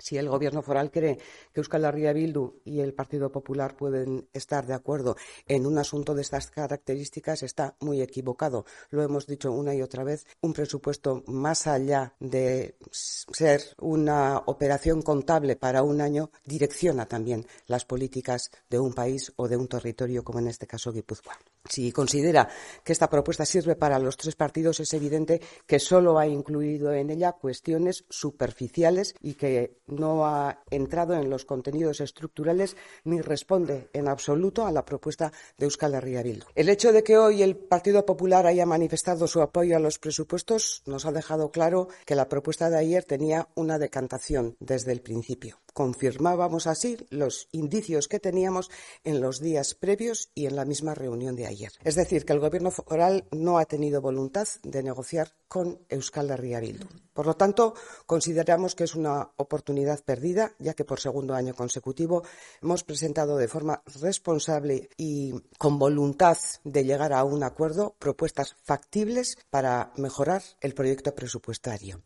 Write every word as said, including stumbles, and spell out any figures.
Si el Gobierno foral cree que Euskal Herria Bildu y el Partido Popular pueden estar de acuerdo en un asunto de estas características, está muy equivocado. Lo hemos dicho una y otra vez. Un presupuesto, más allá de ser una operación contable para un año, direcciona también las políticas de un país o de un territorio, como en este caso Guipúzcoa. Si considera que esta propuesta sirve para los tres partidos, es evidente que solo ha incluido en ella cuestiones superficiales y que no ha entrado en los contenidos estructurales ni responde en absoluto a la propuesta de Euskal Herria Bildu. El hecho de que hoy el Partido Popular haya manifestado su apoyo a los presupuestos nos ha dejado claro que la propuesta de ayer tenía una decantación desde el principio. Confirmábamos así los indicios que teníamos en los días previos y en la misma reunión de ayer. Es decir, que el Gobierno foral no ha tenido voluntad de negociar con Euskal Herria Bildu. Por lo tanto, consideramos que es una oportunidad perdida, ya que por segundo año consecutivo hemos presentado de forma responsable y con voluntad de llegar a un acuerdo propuestas factibles para mejorar el proyecto presupuestario.